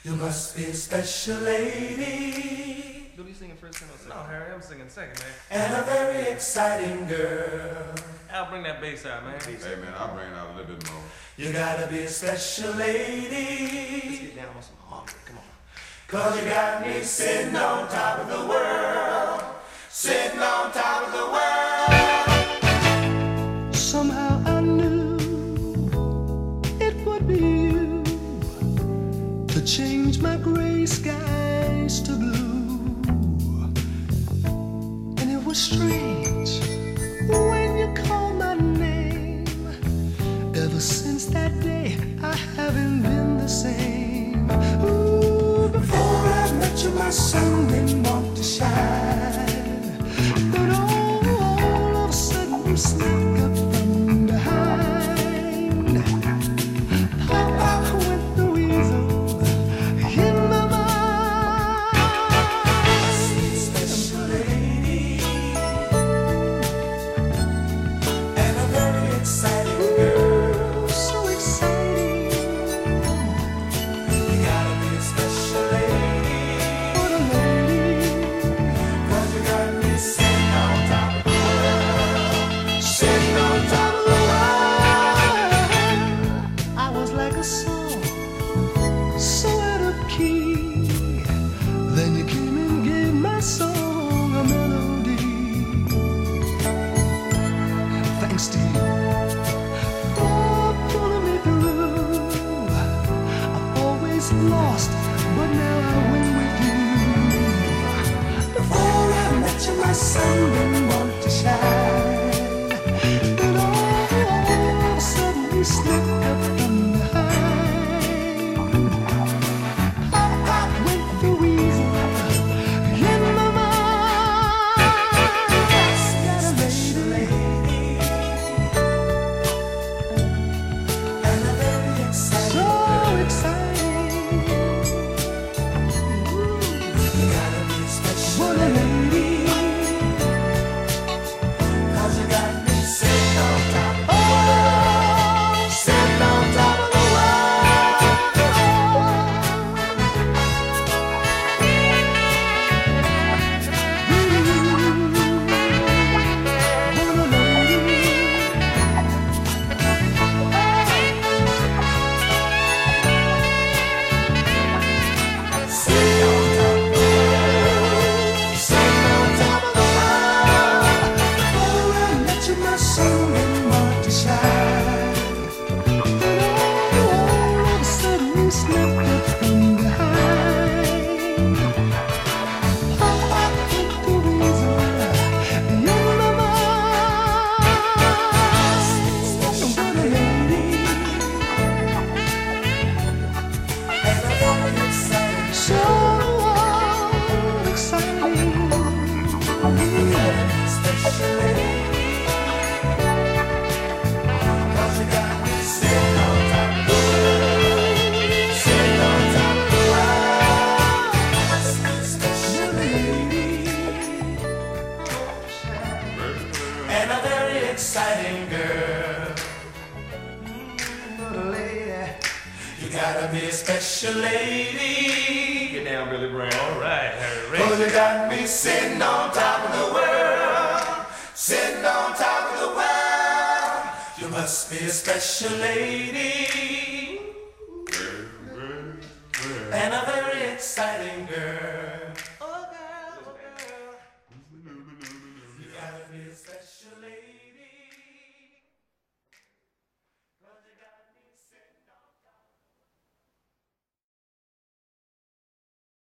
You must be a special lady. Do you singing first or second? No, Harry, I'm singing second, man. And a very exciting girl. Al, bring that bass out, man. Hey, man, I'll bring it out a little bit more. You gotta be a special Let's lady. get down on some harmony. Come on. 'Cause you got me sitting on top of the world. Sitting on top of the world. Somehow I knew it would be you to change my gray skies to blue. And it was strange when you called my name. Ever since that day I haven't been the same. Ooh, before I met you my sun didn't want to shine. But all of a sudden you snuck up from behind. Pop went the weasel in my mind. Special lady. And a very exciting girl. So exciting. You gotta be a special lady. What a lady. 'Cause you got me sitting on top of the world. Sitting on top of the world. I was like a song, so out of key. Then you came and gave my song a melody. Thanks to you for pulling me through. I've always lost, but now I win with you. Before I met you, my sun didn't want to shine. Then all of a sudden you slipped up from behind. Pop went the weasel in my mind. Got a lady, And a very exciting so girl. exciting. You gotta be a special What a lady. 'Cause you got me sitting on top of the Oh, world. Sitting on top of the world. what a lady. Sitting on top of the world. Sitting on top of the world. Before I met you, my sun didn't want to shine. Then all of a sudden you slipped up from behind. Pop went the weasel in my mind. What a lady. And a very exciting So exciting. special lady. 'Cause you got me sitting on top of the world. Sitting on top of the world. Special lady. And a very exciting girl. What a lady. You gotta be a special lady. Get down, Billy Brown. All right, Harry. 'Cause you got me sitting on top of the world. Sitting on top of the world. You must be a special lady. And a very exciting girl.